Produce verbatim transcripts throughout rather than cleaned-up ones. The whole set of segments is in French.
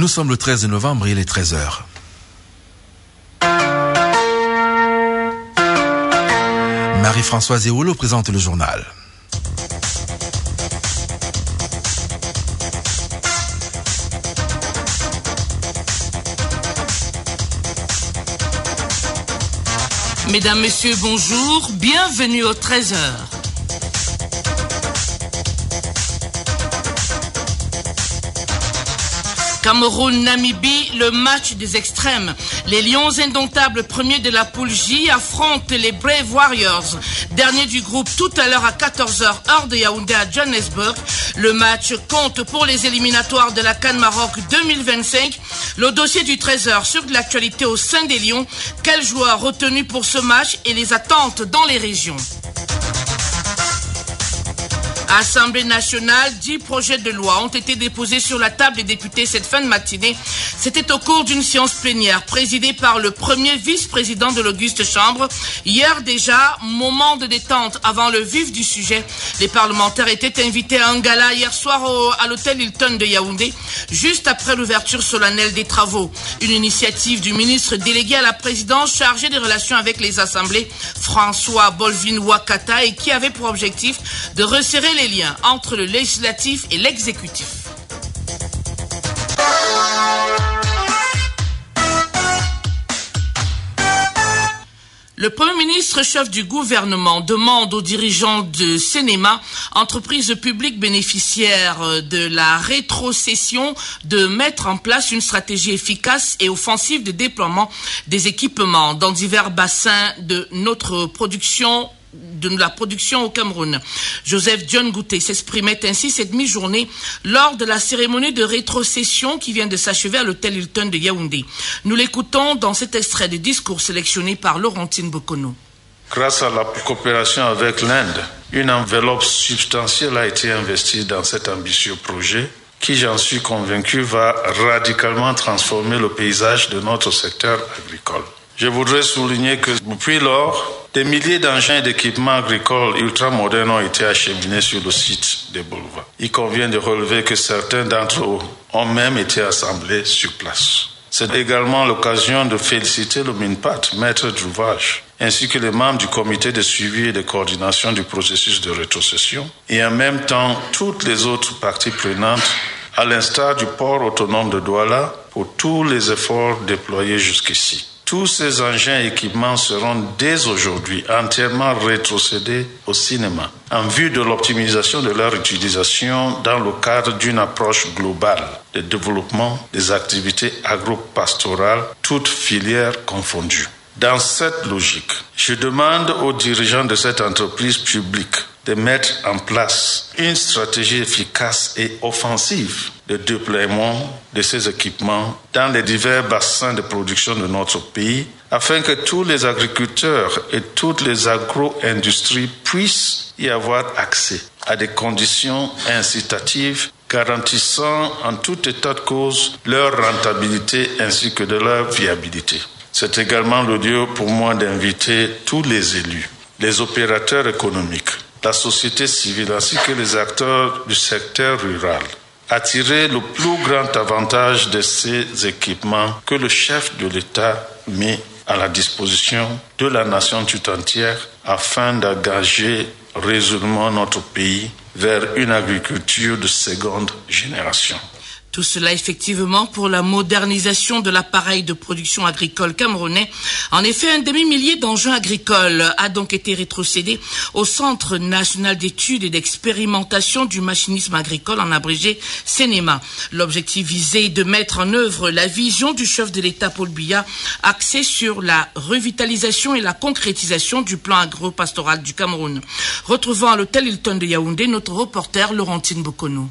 Nous sommes le treize novembre et il est treize heures. Marie-Françoise Eoulou présente le journal. Mesdames, Messieurs, bonjour, bienvenue aux treize heures. Cameroun-Namibie, le match des extrêmes. Les Lions indomptables premiers de la poule J affrontent les Brave Warriors, dernier du groupe tout à l'heure à quatorze heures, heure de Yaoundé à Johannesburg. Le match compte pour les éliminatoires de la CAN Maroc deux mille vingt-cinq. Le dossier du treize heures sur de l'actualité au sein des Lions. Quels joueurs retenus pour ce match et les attentes dans les régions? Assemblée nationale, dix projets de loi ont été déposés sur la table des députés cette fin de matinée. C'était au cours d'une séance plénière présidée par le premier vice-président de l'Auguste Chambre. Hier déjà, moment de détente avant le vif du sujet. Les parlementaires étaient invités à un gala hier soir au, à l'hôtel Hilton de Yaoundé, juste après l'ouverture solennelle des travaux. Une initiative du ministre délégué à la présidence chargé des relations avec les assemblées, François Bolvin Wakata, et qui avait pour objectif de resserrer les liens entre le législatif et l'exécutif. Le Premier ministre, chef du gouvernement, demande aux dirigeants de Cinéma, entreprise publique bénéficiaire de la rétrocession, de mettre en place une stratégie efficace et offensive de déploiement des équipements dans divers bassins de notre production de la production au Cameroun. Joseph John Gouté s'exprimait ainsi cette mi-journée lors de la cérémonie de rétrocession qui vient de s'achever à l'hôtel Hilton de Yaoundé. Nous l'écoutons dans cet extrait de discours sélectionné par Laurentine Bokono. Grâce à la coopération avec l'Inde, une enveloppe substantielle a été investie dans cet ambitieux projet qui, j'en suis convaincu, va radicalement transformer le paysage de notre secteur agricole. Je voudrais souligner que depuis lors, des milliers d'engins et d'équipements agricoles ultramodernes ont été acheminés sur le site de Bolova. Il convient de relever que certains d'entre eux ont même été assemblés sur place. C'est également l'occasion de féliciter le MINPAT, maître d'ouvrage, ainsi que les membres du comité de suivi et de coordination du processus de rétrocession, et en même temps toutes les autres parties prenantes, à l'instar du port autonome de Douala, pour tous les efforts déployés jusqu'ici. Tous ces engins et équipements seront dès aujourd'hui entièrement rétrocédés au cinéma en vue de l'optimisation de leur utilisation dans le cadre d'une approche globale de développement des activités agro-pastorales, toutes filières confondues. Dans cette logique, je demande aux dirigeants de cette entreprise publique de mettre en place une stratégie efficace et offensive de déploiement de ces équipements dans les divers bassins de production de notre pays, afin que tous les agriculteurs et toutes les agro-industries puissent y avoir accès à des conditions incitatives garantissant en tout état de cause leur rentabilité ainsi que de leur viabilité. C'est également le lieu pour moi d'inviter tous les élus, les opérateurs économiques, la société civile ainsi que les acteurs du secteur rural à tirer le plus grand avantage de ces équipements que le chef de l'État met à la disposition de la nation tout entière afin d'engager résolument notre pays vers une agriculture de seconde génération. Tout cela effectivement pour la modernisation de l'appareil de production agricole camerounais. En effet, un demi-millier d'engins agricoles a donc été rétrocédé au Centre national d'études et d'expérimentation du machinisme agricole, en abrégé CNEMA. L'objectif visé est de mettre en œuvre la vision du chef de l'État Paul Biya, axée sur la revitalisation et la concrétisation du plan agro-pastoral du Cameroun. Retrouvant à l'hôtel Hilton de Yaoundé notre reporter Laurentine Bokono.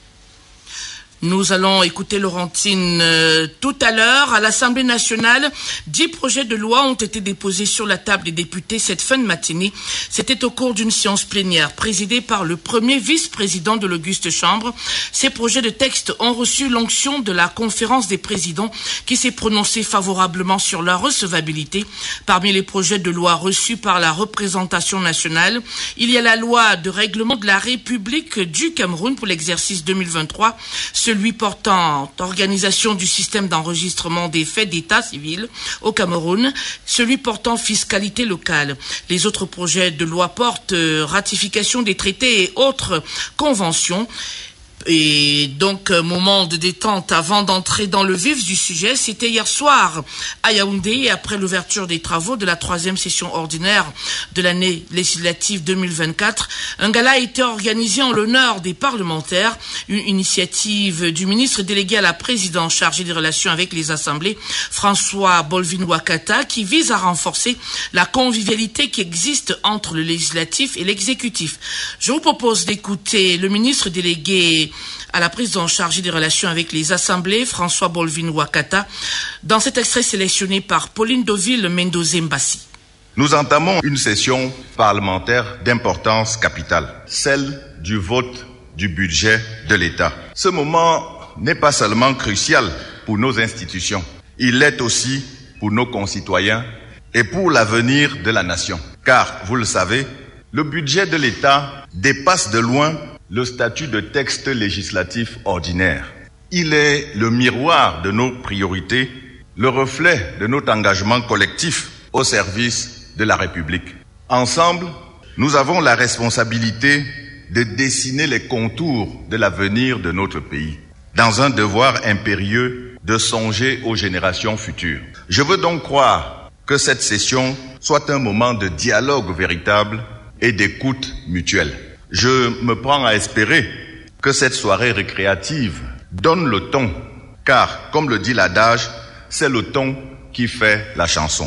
Nous allons écouter Laurentine euh, tout à l'heure. À l'Assemblée nationale, dix projets de loi ont été déposés sur la table des députés cette fin de matinée. C'était au cours d'une séance plénière présidée par le premier vice-président de l'Auguste Chambre. Ces projets de texte ont reçu l'onction de la conférence des présidents qui s'est prononcée favorablement sur leur recevabilité. Parmi les projets de loi reçus par la représentation nationale, il y a la loi de règlement de la République du Cameroun pour l'exercice deux mille vingt-trois, ce celui portant organisation du système d'enregistrement des faits d'état civil au Cameroun, celui portant fiscalité locale. Les autres projets de loi portent ratification des traités et autres conventions. Et donc, moment de détente avant d'entrer dans le vif du sujet, c'était hier soir à Yaoundé, après l'ouverture des travaux de la troisième session ordinaire de l'année législative deux mille vingt-quatre. Un gala a été organisé en l'honneur des parlementaires, une initiative du ministre délégué à la présidence chargé des relations avec les assemblées, François Bolvin-Ouattara, qui vise à renforcer la convivialité qui existe entre le législatif et l'exécutif. Je vous propose d'écouter le ministre délégué à la présidence chargée des relations avec les assemblées, François Bolvin-Ouattara, dans cet extrait sélectionné par Pauline Deauville Mendoza-Mbassi. Nous entamons une session parlementaire d'importance capitale, celle du vote du budget de l'État. Ce moment n'est pas seulement crucial pour nos institutions, il l'est aussi pour nos concitoyens et pour l'avenir de la nation. Car, vous le savez, le budget de l'État dépasse de loin le statut de texte législatif ordinaire. Il est le miroir de nos priorités, le reflet de notre engagement collectif au service de la République. Ensemble, nous avons la responsabilité de dessiner les contours de l'avenir de notre pays, dans un devoir impérieux de songer aux générations futures. Je veux donc croire que cette session soit un moment de dialogue véritable et d'écoute mutuelle. Je me prends à espérer que cette soirée récréative donne le ton, car, comme le dit l'adage, c'est le ton qui fait la chanson.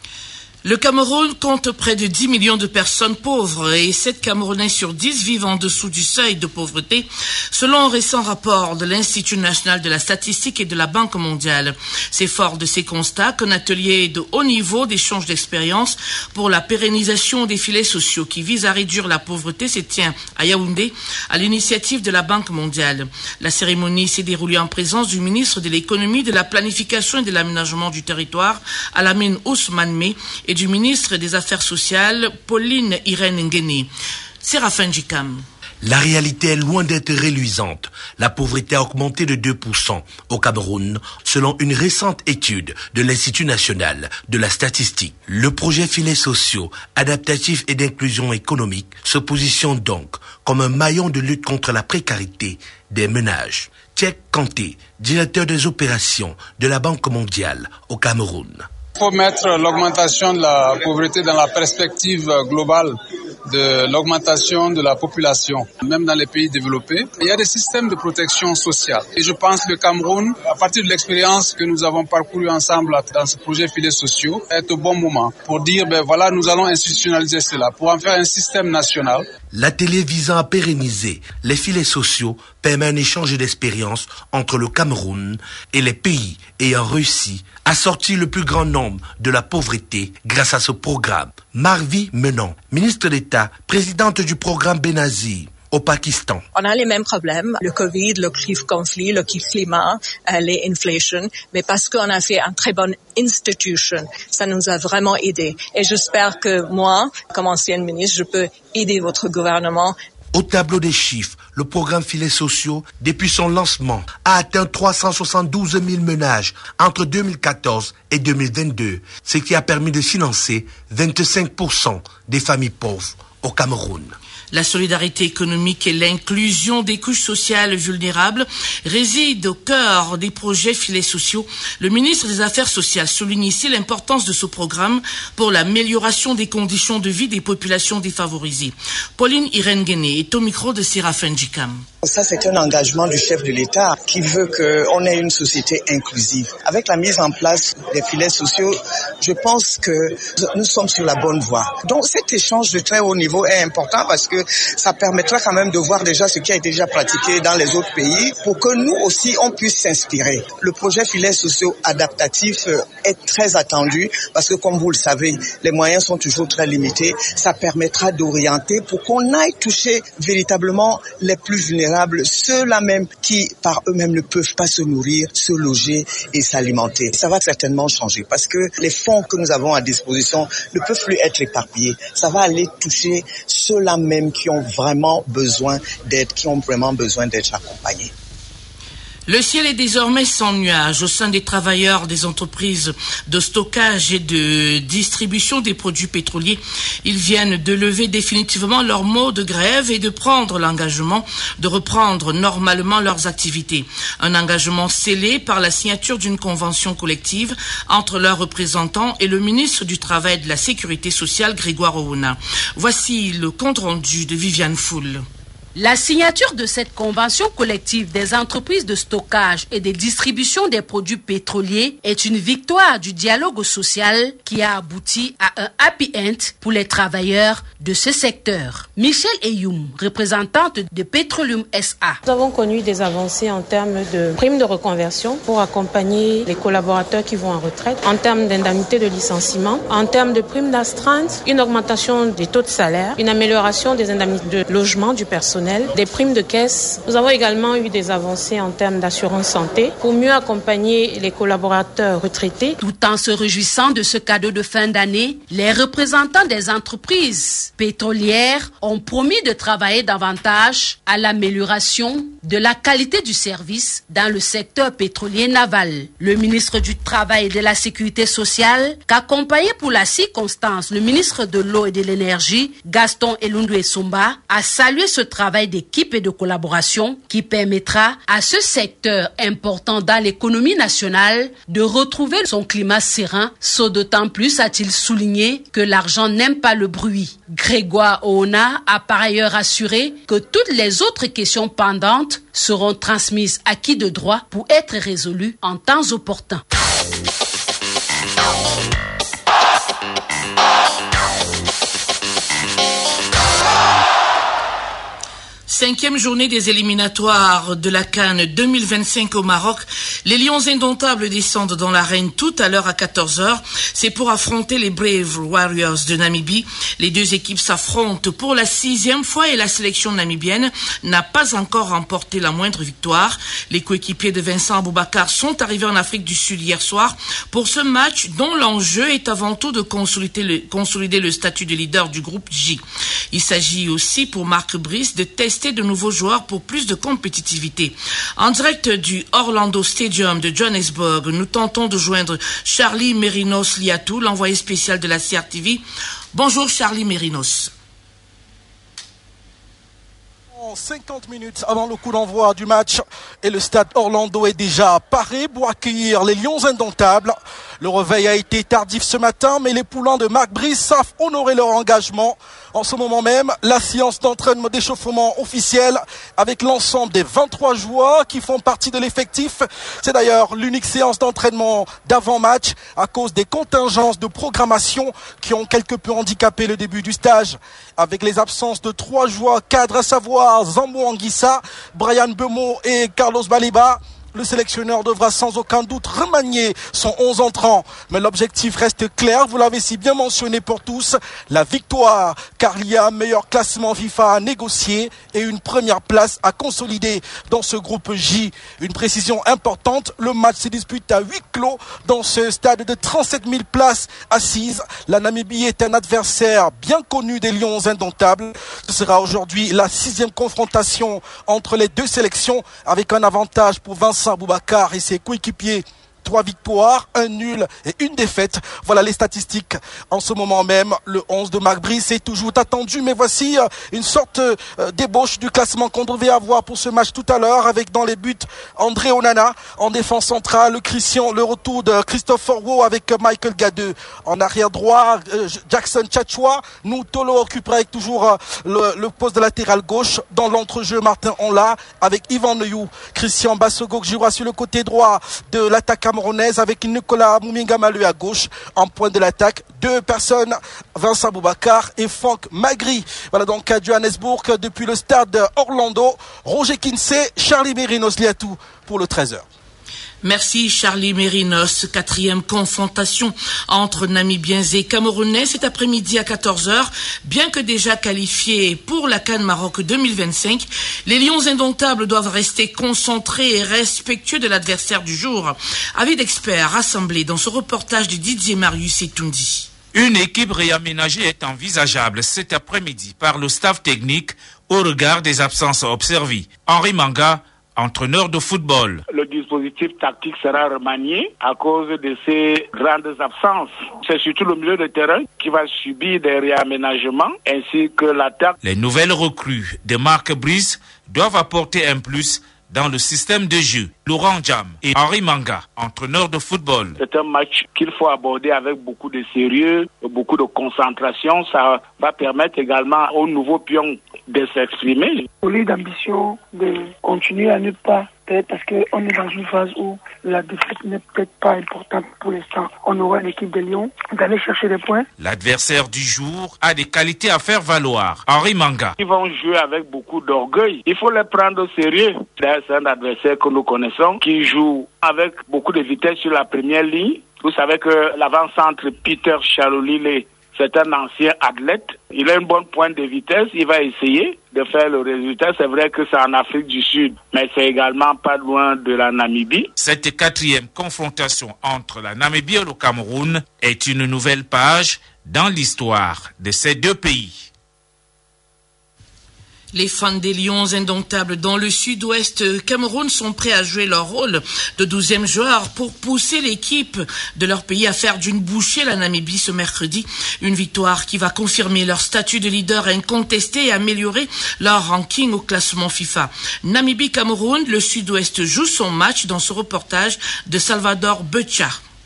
Le Cameroun compte près de dix millions de personnes pauvres et sept Camerounais sur dix vivent en dessous du seuil de pauvreté, selon un récent rapport de l'Institut national de la statistique et de la Banque mondiale. C'est fort de ces constats qu'un atelier de haut niveau d'échange d'expériences pour la pérennisation des filets sociaux qui vise à réduire la pauvreté se tient à Yaoundé à l'initiative de la Banque mondiale. La cérémonie s'est déroulée en présence du ministre de l'économie, de la planification et de l'aménagement du territoire, Alamine Ousmane Mé, et du ministre des Affaires sociales, Pauline Irène Nguéné. Séraphin Djikam. La réalité est loin d'être reluisante. La pauvreté a augmenté de deux pour cent au Cameroun, selon une récente étude de l'Institut national de la statistique. Le projet filets sociaux, adaptatifs et d'inclusion économique se positionne donc comme un maillon de lutte contre la précarité des ménages. Tchèque Kanté, directeur des opérations de la Banque mondiale au Cameroun. Il faut mettre l'augmentation de la pauvreté dans la perspective globale de l'augmentation de la population, même dans les pays développés. Il y a des systèmes de protection sociale. Et je pense que le Cameroun, à partir de l'expérience que nous avons parcourue ensemble dans ce projet filets sociaux, est au bon moment pour dire, ben voilà, nous allons institutionnaliser cela, pour en faire un système national. L'atelier visant à pérenniser les filets sociaux permet un échange d'expériences entre le Cameroun et les pays ayant réussi à sortir le plus grand nombre de la pauvreté grâce à ce programme. Marvi Menon, ministre d'État, présidente du programme Benazir au Pakistan. On a les mêmes problèmes, le Covid, le conflit, le climat, euh, les inflations, mais parce qu'on a fait une très bonne institution, ça nous a vraiment aidé. Et j'espère que moi, comme ancienne ministre, je peux aider votre gouvernement. Au tableau des chiffres, le programme filets sociaux, depuis son lancement, a atteint trois cent soixante-douze mille ménages entre deux mille quatorze et deux mille vingt-deux, ce qui a permis de financer vingt-cinq pour cent des familles pauvres au Cameroun. La solidarité économique et l'inclusion des couches sociales vulnérables résident au cœur des projets filets sociaux. Le ministre des Affaires sociales souligne ici l'importance de ce programme pour l'amélioration des conditions de vie des populations défavorisées. Pauline Irène Nguéné est au micro de Séraphin Djikam. Ça, c'est un engagement du chef de l'État qui veut qu'on ait une société inclusive. Avec la mise en place des filets sociaux, je pense que nous sommes sur la bonne voie. Donc, cet échange de très haut niveau est important parce que ça permettra quand même de voir déjà ce qui a été déjà pratiqué dans les autres pays pour que nous aussi, on puisse s'inspirer. Le projet filets sociaux adaptatifs est très attendu parce que, comme vous le savez, les moyens sont toujours très limités. Ça permettra d'orienter pour qu'on aille toucher véritablement les plus vulnérables, ceux-là même qui par eux-mêmes ne peuvent pas se nourrir, se loger et s'alimenter. Ça va certainement changer parce que les fonds que nous avons à disposition ne peuvent plus être éparpillés. Ça va aller toucher ceux-là même qui ont vraiment besoin d'aide, qui ont vraiment besoin d'être accompagnés. Le ciel est désormais sans nuages au sein des travailleurs des entreprises de stockage et de distribution des produits pétroliers. Ils viennent de lever définitivement leur mot de grève et de prendre l'engagement de reprendre normalement leurs activités. Un engagement scellé par la signature d'une convention collective entre leurs représentants et le ministre du Travail et de la Sécurité sociale, Grégoire Ouna. Voici le compte-rendu de Viviane Foule. La signature de cette convention collective des entreprises de stockage et de distribution des produits pétroliers est une victoire du dialogue social qui a abouti à un happy end pour les travailleurs de ce secteur. Michel Eyoum, représentante de Petroleum S A. Nous avons connu des avancées en termes de primes de reconversion pour accompagner les collaborateurs qui vont en retraite, en termes d'indemnité de licenciement, en termes de primes d'astreinte, une augmentation des taux de salaire, une amélioration des indemnités de logement du personnel, des primes de caisse. Nous avons également eu des avancées en termes d'assurance santé pour mieux accompagner les collaborateurs retraités. Tout en se réjouissant de ce cadeau de fin d'année, les représentants des entreprises pétrolières ont promis de travailler davantage à l'amélioration de la qualité du service dans le secteur pétrolier naval. Le ministre du Travail et de la Sécurité sociale, qu'accompagné pour la circonstance le ministre de l'Eau et de l'Énergie, Gaston Elundou-Essomba, a salué ce travail d'équipe et de collaboration qui permettra à ce secteur important dans l'économie nationale de retrouver son climat serein, ce d'autant plus a-t-il souligné que l'argent n'aime pas le bruit. Grégoire Ouna a par ailleurs assuré que toutes les autres questions pendantes seront transmises à qui de droit pour être résolues en temps opportun. Cinquième journée des éliminatoires de la CAN deux mille vingt-cinq au Maroc. Les Lions indomptables descendent dans l'arène tout à l'heure à quatorze heures. C'est pour affronter les Brave Warriors de Namibie. Les deux équipes s'affrontent pour la sixième fois et la sélection namibienne n'a pas encore remporté la moindre victoire. Les coéquipiers de Vincent Aboubakar sont arrivés en Afrique du Sud hier soir pour ce match dont l'enjeu est avant tout de consolider le, consolider le statut de leader du groupe J. Il s'agit aussi pour Marc Brice de tester de nouveaux joueurs pour plus de compétitivité. En direct du Orlando Stadium de Johannesburg, nous tentons de joindre Charlie Merinos Liatou, l'envoyé spécial de la C R T V. Bonjour Charlie Merinos. cinquante minutes avant le coup d'envoi du match et le stade Orlando est déjà paré pour accueillir les Lions indomptables. Le réveil a été tardif ce matin, mais les poulains de Marc Brice savent honorer leur engagement. En ce moment même, la séance d'entraînement d'échauffement officielle avec l'ensemble des vingt-trois joueurs qui font partie de l'effectif. C'est d'ailleurs l'unique séance d'entraînement d'avant-match à cause des contingences de programmation qui ont quelque peu handicapé le début du stage. Avec les absences de trois joueurs cadres, à savoir Zambo Anguissa, Brian Bemo et Carlos Baliba, le sélectionneur devra sans aucun doute remanier son onze entrants. Mais l'objectif reste clair, vous l'avez si bien mentionné pour tous, la victoire, car il y a un meilleur classement FIFA à négocier et une première place à consolider dans ce groupe J. Une précision importante, le match se dispute à huis clos dans ce stade de trente-sept mille places assises. La Namibie est un adversaire bien connu des Lions indomptables. Ce sera aujourd'hui la sixième confrontation entre les deux sélections avec un avantage pour Vincent Aboubakar et ses coéquipiers. Trois victoires, un nul et une défaite. Voilà les statistiques. En ce moment même, le onze de Marc Brice est toujours attendu. Mais voici une sorte d'ébauche du classement qu'on devait avoir pour ce match tout à l'heure avec dans les buts André Onana. En défense centrale, Christian, le retour de Christopher Rowe avec Michael Gadeux. En arrière droit, Jackson Tchatchoua. Nous, Tolo occupera avec toujours le, le poste de latéral gauche. Dans l'entrejeu, Martin Onla avec Yvan Neyou. Christian Bassogo qui jouera sur le côté droit de l'attaque camerounaise avec Nicolas Mouminga-Malu à gauche. En point de l'attaque, deux personnes, Vincent Aboubakar et Franck Magri. Voilà donc à Johannesburg depuis le stade Orlando. Roger Kinsey, Charlie Merinos Liatou pour le treize heures. Merci Charlie Merinos. Quatrième confrontation entre Namibiens et Camerounais cet après-midi à quatorze heures. Bien que déjà qualifiés pour la CAN Maroc deux mille vingt-cinq, les Lions indomptables doivent rester concentrés et respectueux de l'adversaire du jour. Avis d'experts rassemblés dans ce reportage de Didier Marius et Tundi. Une équipe réaménagée est envisageable cet après-midi par le staff technique au regard des absences observées. Henri Manga, entraîneur de football. Le dispositif tactique sera remanié à cause de ces grandes absences. C'est surtout le milieu de terrain qui va subir des réaménagements ainsi que l'attaque. Les nouvelles recrues de Marc Brice doivent apporter un plus dans le système de jeu. Laurent Jam et Henri Manga, entraîneurs de football. C'est un match qu'il faut aborder avec beaucoup de sérieux, beaucoup de concentration. Ça va permettre également aux nouveaux pions de s'exprimer. Au lieu d'ambition, de continuer à ne pas perdre, parce qu'on est dans une phase où la défaite n'est peut-être pas importante pour l'instant. On aura l'équipe de Lyon d'aller chercher des points. L'adversaire du jour a des qualités à faire valoir. Henri Manga. Ils vont jouer avec beaucoup d'orgueil. Il faut les prendre au sérieux. C'est un adversaire que nous connaissons qui joue avec beaucoup de vitesse sur la première ligne. Vous savez que l'avant-centre Peter Chalolile, c'est un ancien athlète. Il a une bonne pointe de vitesse. Il va essayer de faire le résultat. C'est vrai que c'est en Afrique du Sud, mais c'est également pas loin de la Namibie. Cette quatrième confrontation entre la Namibie et le Cameroun est une nouvelle page dans l'histoire de ces deux pays. Les fans des Lions indomptables dans le sud-ouest Cameroun sont prêts à jouer leur rôle de douzième joueur pour pousser l'équipe de leur pays à faire d'une bouchée la Namibie ce mercredi. Une victoire qui va confirmer leur statut de leader incontesté et améliorer leur ranking au classement FIFA. Namibie-Cameroun, le sud-ouest joue son match dans ce reportage de Salvador Becha.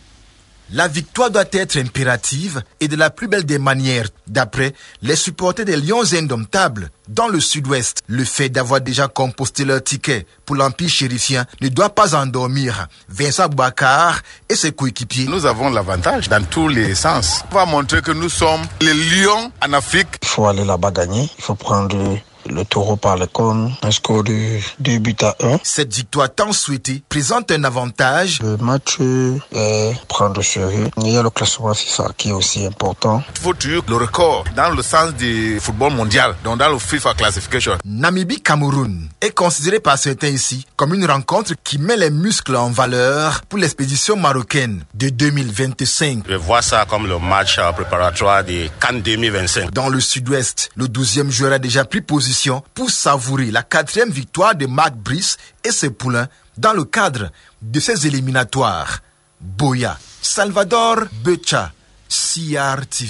La victoire doit être impérative et de la plus belle des manières, d'après les supporters des Lions indomptables. Dans le sud-ouest, le fait d'avoir déjà composté leur ticket pour l'Empire chérifien ne doit pas endormir Vincent Boubacar et ses coéquipiers. Nous avons l'avantage dans tous les sens. On va montrer que nous sommes les lions en Afrique. Il faut aller là-bas gagner, il faut prendre le taureau par le cône, un score de deux buts à un. Cette victoire tant souhaitée présente un avantage. Le match est prendre au sérieux. Il y a le classement FIFA qui est aussi important. Il faut tuer le record dans le sens du football mondial, donc dans le FIFA Classification. Namibie-Cameroun est considéré par certains ici comme une rencontre qui met les muscles en valeur pour l'expédition marocaine de deux mille vingt-cinq. Je vois ça comme le match préparatoire de CAN deux mille vingt-cinq. Dans le sud-ouest, le douzième joueur a déjà pris position pour savourer la quatrième victoire de Marc Brice et ses poulains dans le cadre de ces éliminatoires. Boya, Salvador Becha, C R T V.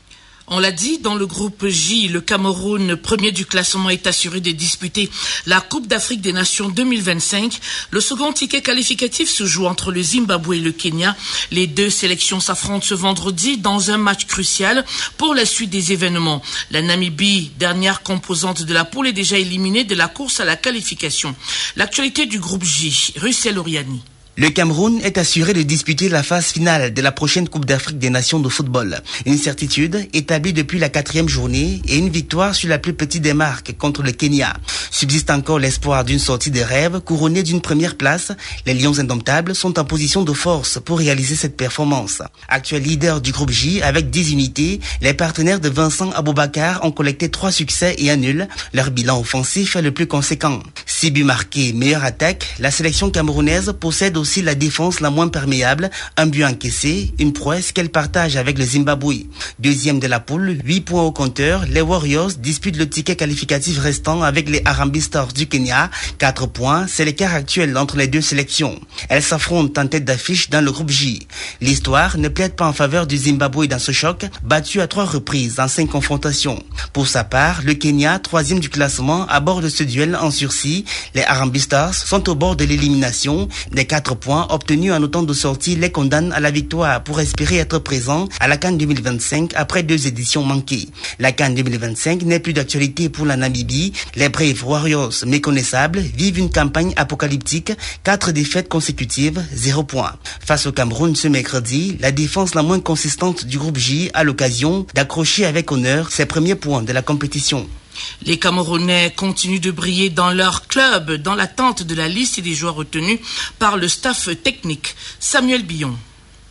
On l'a dit, dans le groupe J, le Cameroun, premier du classement, est assuré de disputer la Coupe d'Afrique des Nations deux mille vingt-cinq. Le second ticket qualificatif se joue entre le Zimbabwe et le Kenya. Les deux sélections s'affrontent ce vendredi dans un match crucial pour la suite des événements. La Namibie, dernière composante de la poule, est déjà éliminée de la course à la qualification. L'actualité du groupe J, Russell Oriani. Le Cameroun est assuré de disputer la phase finale de la prochaine Coupe d'Afrique des Nations de football. Une certitude établie depuis la quatrième journée et une victoire sur la plus petite des marques contre le Kenya. Subsiste encore l'espoir d'une sortie de rêve couronnée d'une première place. Les Lions indomptables sont en position de force pour réaliser cette performance. Actuel leader du groupe J avec dix unités, les partenaires de Vincent Aboubakar ont collecté trois succès et un nul. Leur bilan offensif est le plus conséquent. Six buts marqués, meilleure attaque, la sélection camerounaise possède aussi aussi la défense la moins perméable, un but encaissé, une prouesse qu'elle partage avec le Zimbabwe. Deuxième de la poule, huit points au compteur, les Warriors disputent le ticket qualificatif restant avec les Harambee Stars du Kenya. quatre points, c'est l'écart actuel entre les deux sélections. Elles s'affrontent en tête d'affiche dans le groupe J. L'histoire ne plaide pas en faveur du Zimbabwe dans ce choc, battu à trois reprises en cinq confrontations. Pour sa part, le Kenya, troisième du classement, aborde ce duel en sursis. Les Harambee Stars sont au bord de l'élimination. Les quatre points obtenus en autant de sorties les condamnent à la victoire pour espérer être présents à la CAN deux mille vingt-cinq après deux éditions manquées. La CAN deux mille vingt-cinq n'est plus d'actualité pour la Namibie. Les Brave Warriors, méconnaissables, vivent une campagne apocalyptique, quatre défaites consécutives, zéro point. Face au Cameroun ce mercredi, la défense la moins consistante du groupe J a l'occasion d'accrocher avec honneur ses premiers points de la compétition. Les Camerounais continuent de briller dans leur club, dans l'attente de la liste des joueurs retenus par le staff technique. Samuel Billon.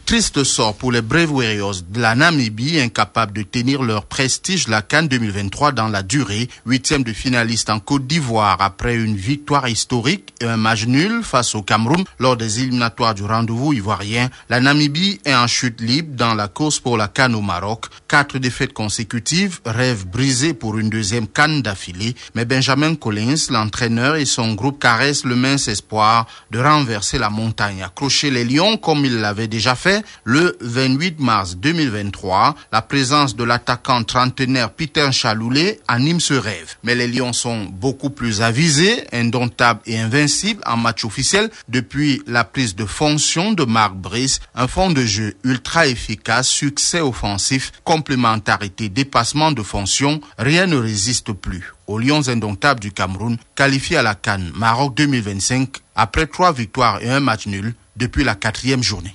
Triste sort pour les Brave Warriors de la Namibie, incapables de tenir leur prestige la CAN deux mille vingt-trois dans la durée. Huitième de finaliste en Côte d'Ivoire après une victoire historique et un match nul face au Cameroun lors des éliminatoires du rendez-vous ivoirien. La Namibie est en chute libre dans la course pour la CAN au Maroc. Quatre défaites consécutives, rêve brisé pour une deuxième CAN d'affilée. Mais Benjamin Collins, l'entraîneur et son groupe caressent le mince espoir de renverser la montagne. Accrocher les Lions comme il l'avait déjà fait le vingt-huit mars deux mille vingt-trois, la présence de l'attaquant trentenaire Peter Chaloulé anime ce rêve. Mais les Lions sont beaucoup plus avisés, indomptables et invincibles en match officiel depuis la prise de fonction de Marc Brice. Un fond de jeu ultra efficace, succès offensif, complémentarité, dépassement de fonction, rien ne résiste plus aux Lions indomptables du Cameroun, qualifiés à la CAN Maroc deux mille vingt-cinq après trois victoires et un match nul depuis la quatrième journée.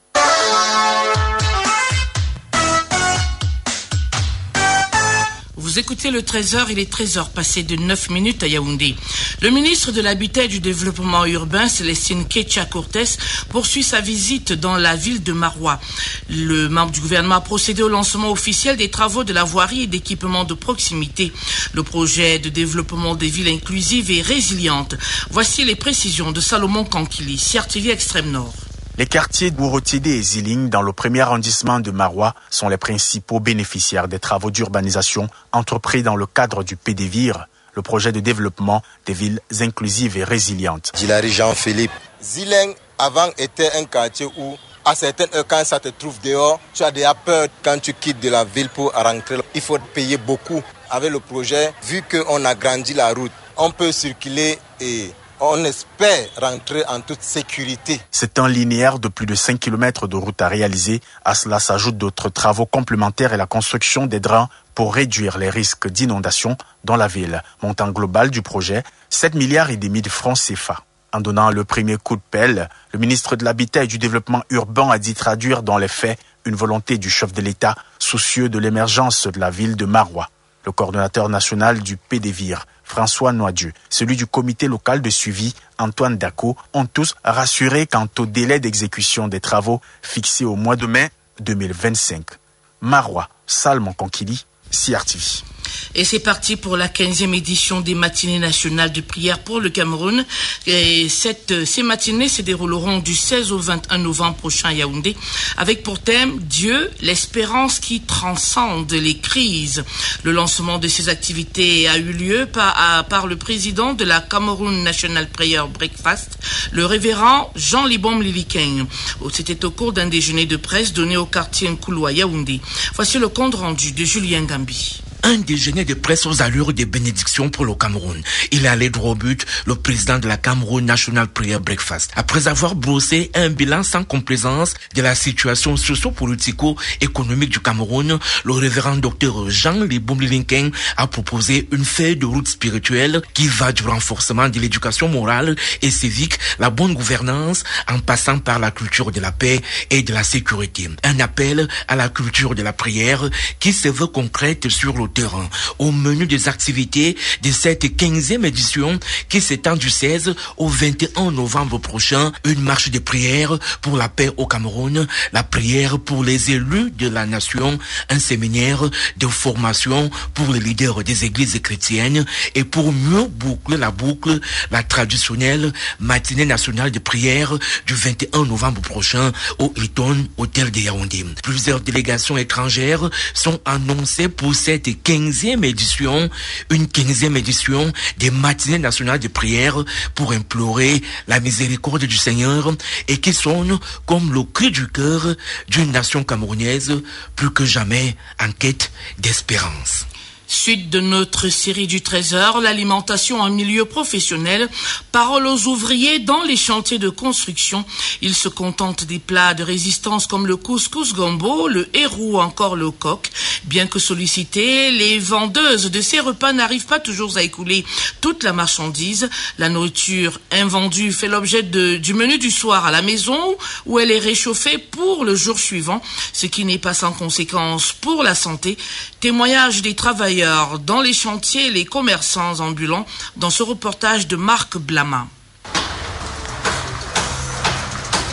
Vous écoutez le treize heures, il est treize heures passé de neuf minutes à Yaoundé. Le ministre de l'Habitat et du Développement urbain, Célestine Ketcha-Cortez, poursuit sa visite dans la ville de Maroua. Le membre du gouvernement a procédé au lancement officiel des travaux de la voirie et d'équipement de proximité. Le projet de développement des villes inclusives et résilientes. Voici les précisions de Salomon Kankili, C R T V Extrême Nord. Les quartiers Bourotidé et Ziling, dans le premier arrondissement de Maroua, sont les principaux bénéficiaires des travaux d'urbanisation entrepris dans le cadre du P D V I R, le projet de développement des villes inclusives et résilientes. Gilari Jean-Philippe. Ziling, avant, était un quartier où, à certaines heures, quand ça te trouve dehors, tu as déjà peur quand tu quittes de la ville pour rentrer. Il faut payer beaucoup. Avec le projet, vu qu'on a grandi la route, on peut circuler et on espère rentrer en toute sécurité. C'est un linéaire de plus de cinq kilomètres de route à réaliser. À cela s'ajoutent d'autres travaux complémentaires et la construction des drains pour réduire les risques d'inondation dans la ville. Montant global du projet, sept milliards et demi de francs C F A. En donnant le premier coup de pelle, le ministre de l'Habitat et du Développement urbain a dit traduire dans les faits une volonté du chef de l'État soucieux de l'émergence de la ville de Maroua. Le coordonnateur national du P D V I R, François Noadieu, celui du comité local de suivi, Antoine Daco, ont tous rassuré quant au délai d'exécution des travaux fixés au mois de mai deux mille vingt-cinq. Maroua, Salmon Kankili, C R T V. Et c'est parti pour la quinzième édition des matinées nationales de prière pour le Cameroun. Et cette, ces matinées se dérouleront du seize au vingt et un novembre prochain à Yaoundé, avec pour thème Dieu, l'espérance qui transcende les crises. Le lancement de ces activités a eu lieu par, à, par le président de la Cameroun National Prayer Breakfast, le révérend Jean Libom Lilikeng. C'était au cours d'un déjeuner de presse donné au quartier Nkulu à Yaoundé. Voici le compte rendu de Julien Gambi. Un déjeuner de presse aux allures de bénédiction pour le Cameroun. Il est allé droit au but, le président de la Cameroun National Prayer Breakfast. Après avoir brossé un bilan sans complaisance de la situation socio-politico-économique du Cameroun, le révérend docteur Jean Libom Lilikeng a proposé une feuille de route spirituelle qui va du renforcement de l'éducation morale et civique, la bonne gouvernance, en passant par la culture de la paix et de la sécurité. Un appel à la culture de la prière qui se veut concrète sur le terrain. Au menu des activités de cette quinzième édition qui s'étend du seize au vingt et un novembre prochain, une marche de prière pour la paix au Cameroun, la prière pour les élus de la nation, un séminaire de formation pour les leaders des églises chrétiennes et pour mieux boucler la boucle, la traditionnelle matinée nationale de prière du vingt et un novembre prochain au Hilton Hôtel de Yaoundé. Plusieurs délégations étrangères sont annoncées pour cette quinzième édition, une quinzième édition des matinées nationales de prière pour implorer la miséricorde du Seigneur et qui sonne comme le cri du cœur d'une nation camerounaise plus que jamais en quête d'espérance. Suite de notre série du treize heures, l'alimentation en milieu professionnel, parole aux ouvriers dans les chantiers de construction. Ils se contentent des plats de résistance comme le couscous gombo, le hérou ou encore le coq. Bien que sollicités, les vendeuses de ces repas n'arrivent pas toujours à écouler toute la marchandise. La nourriture invendue fait l'objet de, du menu du soir à la maison où elle est réchauffée pour le jour suivant, ce qui n'est pas sans conséquence pour la santé. Témoignage des travailleurs dans les chantiers et les commerçants ambulants dans ce reportage de Marc Blama.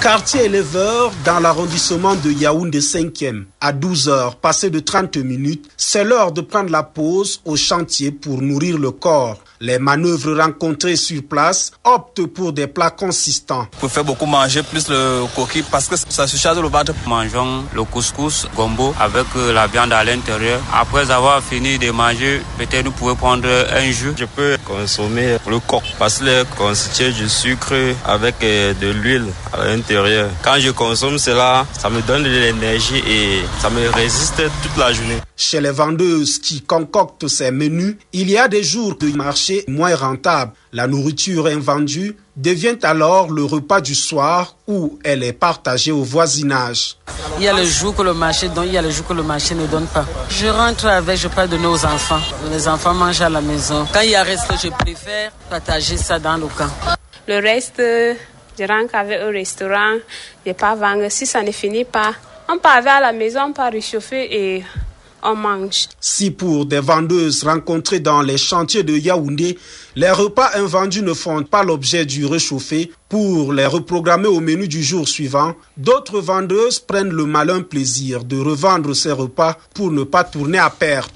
Quartier éleveur dans l'arrondissement de Yaoundé cinquième. À douze heures, passé de trente minutes, c'est l'heure de prendre la pause au chantier pour nourrir le corps. Les manœuvres rencontrées sur place optent pour des plats consistants. On préfère beaucoup manger plus le coquille parce que ça se charge le ventre. Mangeons le couscous gombo avec la viande à l'intérieur. Après avoir fini de manger, peut-être nous pouvons prendre un jus. Je peux consommer le coq parce qu'il est constitué du sucre avec de l'huile à l'intérieur. Quand je consomme cela, ça me donne de l'énergie et ça me résiste toute la journée. Chez les vendeuses qui concoctent ces menus, il y a des jours de marché moins rentables. La nourriture invendue devient alors le repas du soir où elle est partagée au voisinage. Il y a le jour que le marché donne, il y a le jour que le marché ne donne pas. Je rentre avec, je parle de nos enfants. Les enfants mangent à la maison. Quand il y a reste, je préfère partager ça dans le camp. Le reste, je rentre avec au restaurant, je ne vais pas vendre. Si ça ne finit pas, on part avec à la maison, on part réchauffer et on mange. Si pour des vendeuses rencontrées dans les chantiers de Yaoundé, les repas invendus ne font pas l'objet du réchauffé pour les reprogrammer au menu du jour suivant, d'autres vendeuses prennent le malin plaisir de revendre ces repas pour ne pas tourner à perte.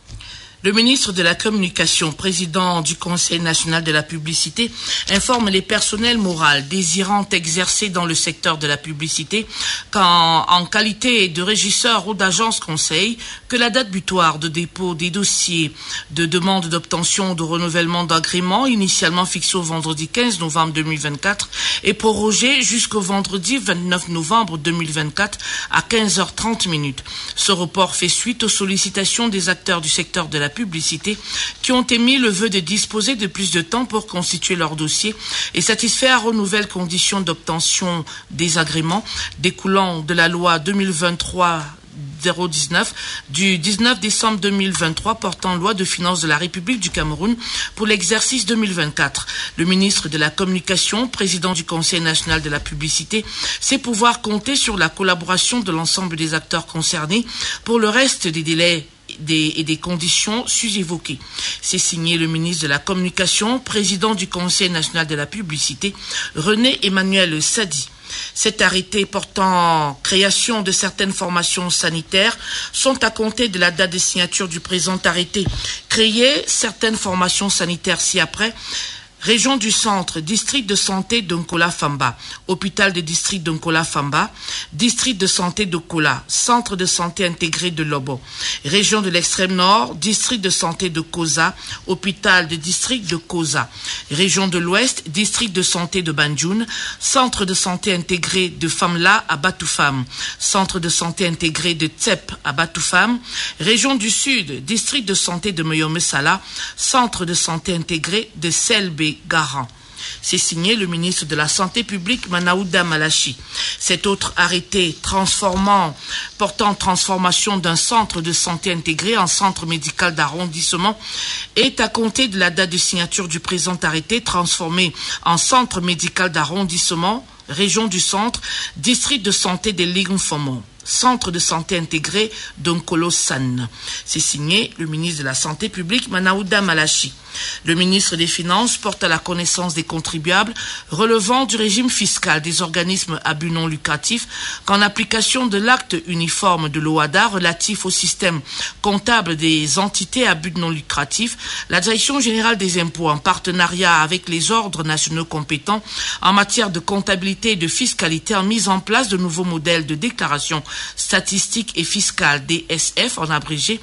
Le ministre de la Communication, président du Conseil national de la publicité, informe les personnels moraux désirant exercer dans le secteur de la publicité qu'en en qualité de régisseur ou d'agence conseil, que la date butoir de dépôt des dossiers de demande d'obtention de renouvellement d'agrément, initialement fixée au vendredi quinze novembre deux mille vingt-quatre, est prorogée jusqu'au vendredi vingt-neuf novembre deux mille vingt-quatre à quinze heures trente minutes. Ce report fait suite aux sollicitations des acteurs du secteur de la publicité qui ont émis le vœu de disposer de plus de temps pour constituer leur dossier et satisfaire aux nouvelles conditions d'obtention des agréments découlant de la loi deux mille vingt-trois zéro dix-neuf du dix-neuf décembre deux mille vingt-trois portant loi de finances de la République du Cameroun pour l'exercice deux mille vingt-quatre. Le ministre de la Communication, président du Conseil national de la publicité, sait pouvoir compter sur la collaboration de l'ensemble des acteurs concernés pour le reste des délais Des, et des conditions sus-évoquées. C'est signé le ministre de la Communication, président du Conseil national de la publicité, René Emmanuel Sadi. Cet arrêté portant création de certaines formations sanitaires sont à compter de la date de signature du présent arrêté. Créer certaines formations sanitaires ci-après. Région du Centre, district de santé d'Onkola-Famba, hôpital de district d'Onkola-Famba, district de santé de Kola, centre de santé intégré de Lobo. Région de l'extrême nord, district de santé de Koza, hôpital de district de Koza. Région de l'ouest, district de santé de Banjoun, centre de santé intégré de Famla à Batoufam, centre de santé intégré de Tsep à Batoufam. Région du sud, district de santé de Moyomesala, centre de santé intégré de Selbe Garan. C'est signé le ministre de la Santé publique Manaouda Malachi. Cet autre arrêté transformant, portant transformation d'un centre de santé intégré en centre médical d'arrondissement est à compter de la date de signature du présent arrêté transformé en centre médical d'arrondissement, région du centre, district de santé de Ligumfomon. Centre de santé intégré d'Onkolo-San. C'est signé le ministre de la Santé publique Manaouda Malachi. Le ministre des Finances porte à la connaissance des contribuables relevant du régime fiscal des organismes à but non lucratif qu'en application de l'acte uniforme de l'O A D A relatif au système comptable des entités à but non lucratif, la Direction générale des impôts, en partenariat avec les ordres nationaux compétents en matière de comptabilité et de fiscalité, a mis en place de nouveaux modèles de déclaration statistique et fiscale D S F en abrégé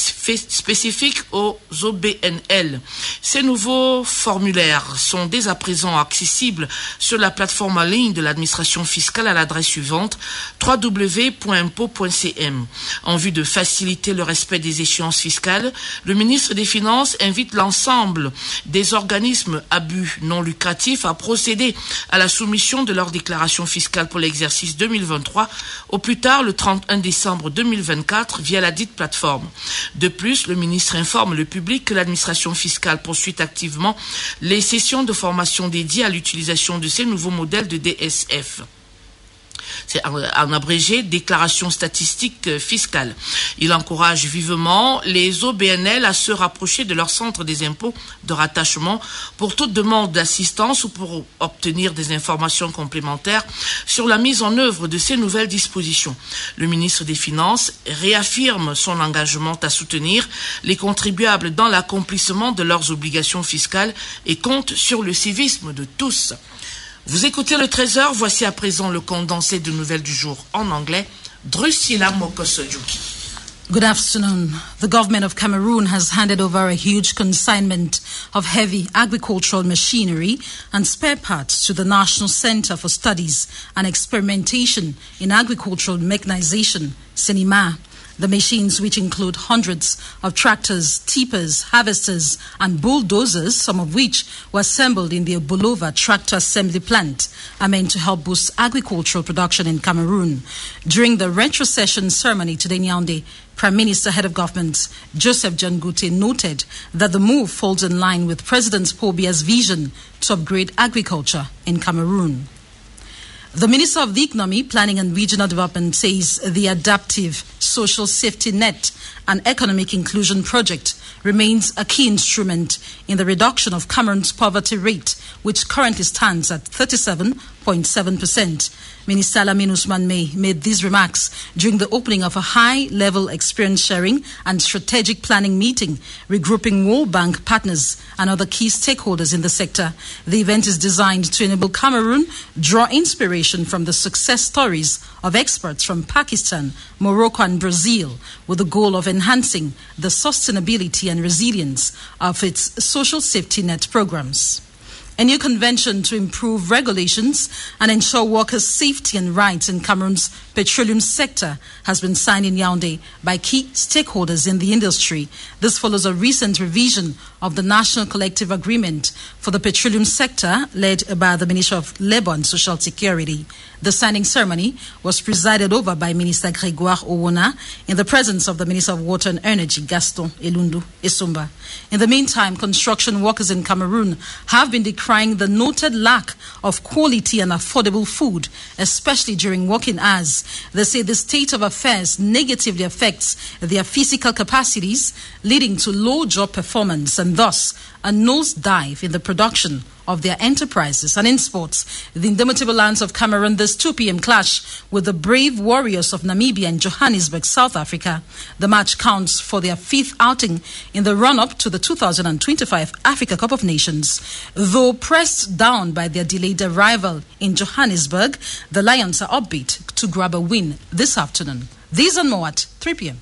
spécifiques aux O B N L. Ces nouveaux formulaires sont dès à présent accessibles sur la plateforme en ligne de l'administration fiscale à l'adresse suivante w w w point impôt point c m. En vue de faciliter le respect des échéances fiscales, le ministre des Finances invite l'ensemble des organismes à but non lucratif à procéder à la soumission de leur déclaration fiscale pour l'exercice deux mille vingt-trois au plus tard le trente et un décembre deux mille vingt-quatre via la dite plateforme. De plus, le ministre informe le public que l'administration fiscale poursuit activement les sessions de formation dédiées à l'utilisation de ces nouveaux modèles de D S F. c'est en, en abrégé déclaration statistique fiscale. Il encourage vivement les O B N L à se rapprocher de leur centre des impôts de rattachement pour toute demande d'assistance ou pour obtenir des informations complémentaires sur la mise en œuvre de ces nouvelles dispositions. Le ministre des Finances réaffirme son engagement à soutenir les contribuables dans l'accomplissement de leurs obligations fiscales et compte sur le civisme de tous. Vous écoutez le treize heures, voici à présent le condensé de nouvelles du jour en anglais. Drusilla Mokosojuki. Good afternoon. The government of Cameroon has handed over a huge consignment of heavy agricultural machinery and spare parts to the National Center for Studies and Experimentation in Agricultural Mechanization, CENIMA. The machines, which include hundreds of tractors, tippers, harvesters, and bulldozers, some of which were assembled in the Bolova tractor assembly plant, are meant to help boost agricultural production in Cameroon. During the retrocession ceremony today in Yaoundé, Prime Minister, Head of Government, Joseph John Gute, noted that the move falls in line with President Paul Biya's vision to upgrade agriculture in Cameroon. The Minister of the Economy, Planning and Regional Development says the Adaptive Social Safety Net and Economic Inclusion Project remains a key instrument in the reduction of Cameroon's poverty rate, which currently stands at thirty-seven point seven percent. Minister Lamin Ousmane May made these remarks during the opening of a high-level experience sharing and strategic planning meeting, regrouping World Bank partners and other key stakeholders in the sector. The event is designed to enable Cameroon draw inspiration from the success stories of experts from Pakistan, Morocco and Brazil, with the goal of enhancing the sustainability and resilience of its social safety net programs. A new convention to improve regulations and ensure workers' safety and rights in Cameroon's petroleum sector has been signed in Yaoundé by key stakeholders in the industry. This follows a recent revision of the National Collective Agreement for the petroleum sector led by the Ministry of Labour and Social Security. The signing ceremony was presided over by Minister Grégoire Owona in the presence of the Minister of Water and Energy, Gaston Elundu Esumba. In the meantime, construction workers in Cameroon have been decrying the noted lack of quality and affordable food, especially during working hours. They say the state of affairs negatively affects their physical capacities, leading to low job performance and thus a nosedive in the production of their enterprises. And in sports, the indomitable Lions of Cameroon this two p.m. clash with the brave Warriors of Namibia in Johannesburg, South Africa. The match counts for their fifth outing in the run-up to the two thousand twenty-five Africa Cup of Nations. Though pressed down by their delayed arrival in Johannesburg, the Lions are upbeat to grab a win this afternoon. These and more at three p.m.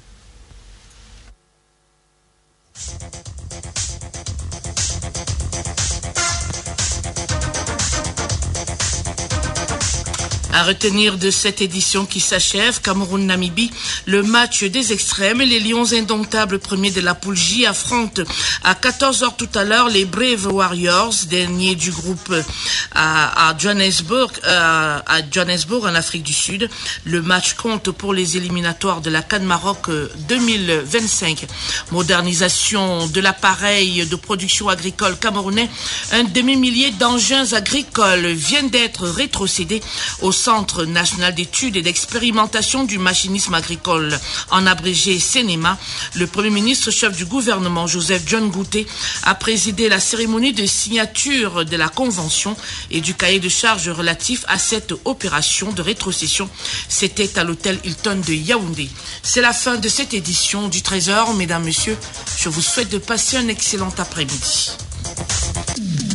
À retenir de cette édition qui s'achève, Cameroun-Namibie, le match des extrêmes. Les Lions indomptables premiers de la poule J affrontent à quatorze heures tout à l'heure les Brave Warriors, derniers du groupe à, à Johannesburg, à, à Johannesburg en Afrique du Sud. Le match compte pour les éliminatoires de la CAN Maroc deux mille vingt-cinq. Modernisation de l'appareil de production agricole camerounais. Un demi-millier d'engins agricoles viennent d'être rétrocédés au Centre national d'études et d'expérimentation du machinisme agricole, en abrégé CENIMA. Le Premier ministre, chef du gouvernement, Joseph John Gute, a présidé la cérémonie de signature de la convention et du cahier de charges relatif à cette opération de rétrocession. C'était à l'hôtel Hilton de Yaoundé. C'est la fin de cette édition du treize heures. Mesdames, Messieurs, je vous souhaite de passer un excellent après-midi.